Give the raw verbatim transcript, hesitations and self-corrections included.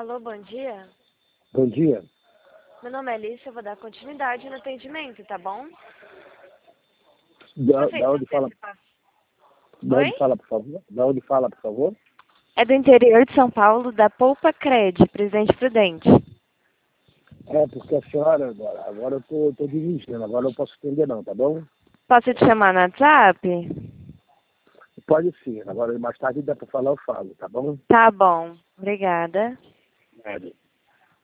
Alô, bom dia. Bom dia. Meu nome é Alice, eu vou dar continuidade no atendimento, tá bom? Da, Você fez da onde fala, antecipação? da Oi? onde fala, por favor? Da onde fala, por favor? É do interior de São Paulo, da Poupa Cred, Presidente Prudente. É, porque a senhora agora, agora eu tô, tô dirigindo, agora eu não posso atender não, tá bom? Posso te chamar no WhatsApp? Pode sim, agora mais tarde dá para falar, eu falo, tá bom? Tá bom. Obrigada. Nada.